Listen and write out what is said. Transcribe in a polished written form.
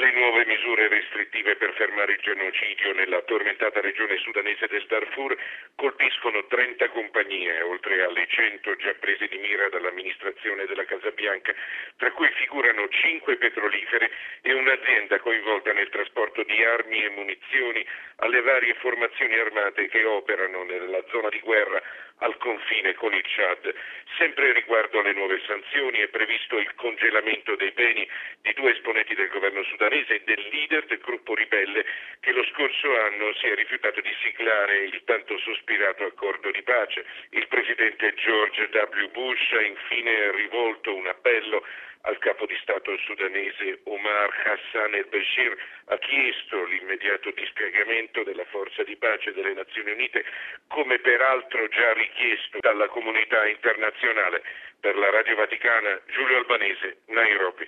Le nuove misure restrittive per fermare il genocidio nella tormentata regione sudanese del Darfur colpiscono 30 compagnie, oltre alle 100 già prese di mira dall'amministrazione della Casa Bianca, tra cui figurano 5 petrolifere e un'azienda coinvolta nel trasporto di armi e munizioni alle varie formazioni armate che operano nella zona di guerra al confine con il Chad. Sempre riguardo alle nuove sanzioni è previsto il congelamento dei beni di 2 esponenti del governo sudanese e del leader del gruppo ribelle che lo scorso anno si è rifiutato di siglare il tanto sospirato accordo di pace. Il presidente George W. Bush ha infine rivolto un appello al capo di Stato sudanese Omar Hassan el-Bashir, ha chiesto l'immediato dispiegamento della forza di pace delle Nazioni Unite, come peraltro già richiesto dalla comunità internazionale. Per la Radio Vaticana, Giulio Albanese, Nairobi.